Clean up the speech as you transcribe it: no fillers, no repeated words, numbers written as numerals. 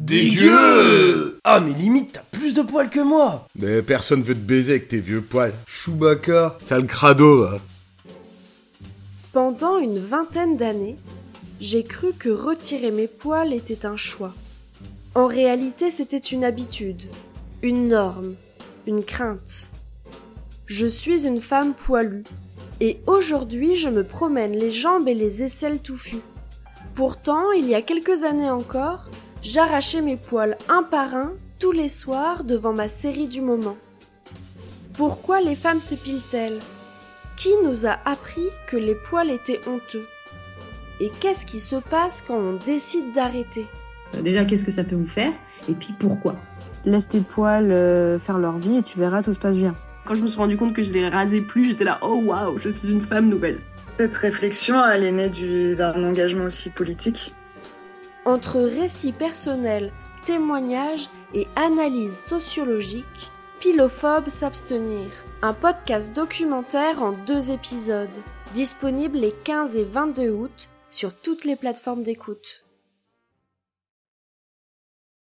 Dégueu! Ah mais limite t'as plus de poils que moi. Mais personne veut te baiser avec tes vieux poils. Chewbacca. Sale crado, va. Pendant une vingtaine d'années, j'ai cru que retirer mes poils était un choix. En réalité, c'était une habitude, une norme, une crainte. Je suis une femme poilue, et aujourd'hui je me promène les jambes et les aisselles touffues. Pourtant, il y a quelques années encore, j'arrachais mes poils un par un tous les soirs devant ma série du moment. Pourquoi les femmes s'épilent-elles ? Qui nous a appris que les poils étaient honteux ? Et qu'est-ce qui se passe quand on décide d'arrêter ? Déjà, qu'est-ce que ça peut vous faire ? Et puis, pourquoi ? Laisse tes poils faire leur vie et tu verras, tout se passe bien. Quand je me suis rendu compte que je les rasais plus, j'étais là, oh waouh, je suis une femme nouvelle. Cette réflexion, elle est née d'un engagement aussi politique. Entre récits personnels, témoignages et analyses sociologiques, Pilophobe s'abstenir, un podcast documentaire en 2 épisodes, disponible les 15 et 22 août sur toutes les plateformes d'écoute.